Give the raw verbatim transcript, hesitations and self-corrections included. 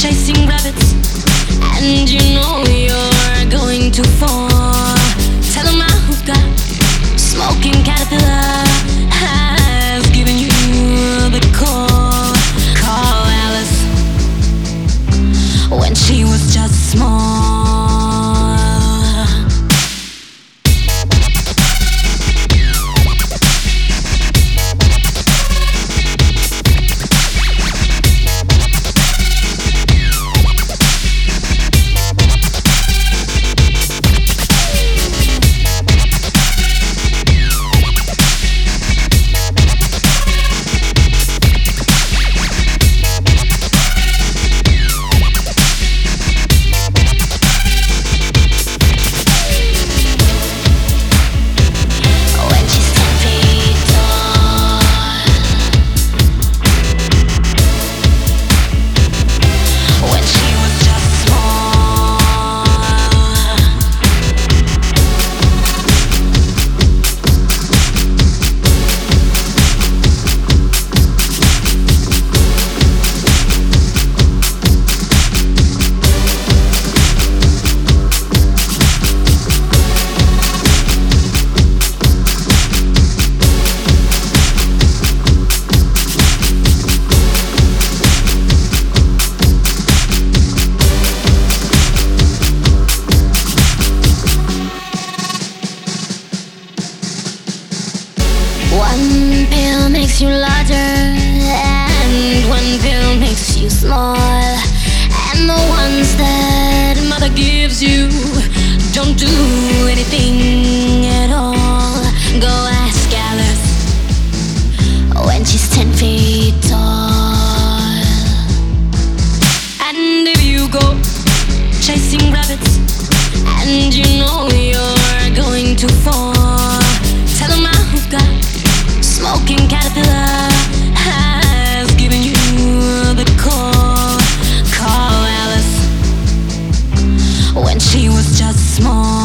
chasing rabbits, and you know you're going too far. Tell 'em I who've got smoking caterpillar has given you the call. Call Alice when she was just small. One pill makes you larger, and one pill makes you small. And the ones that mother gives you don't do anything at all. Go ask Alice when she's ten feet tall. And if you go chasing rabbits, and you know you're going too far, tell 'em I who've got smoking caterpillar has given you the call. Call Alice when she was just small.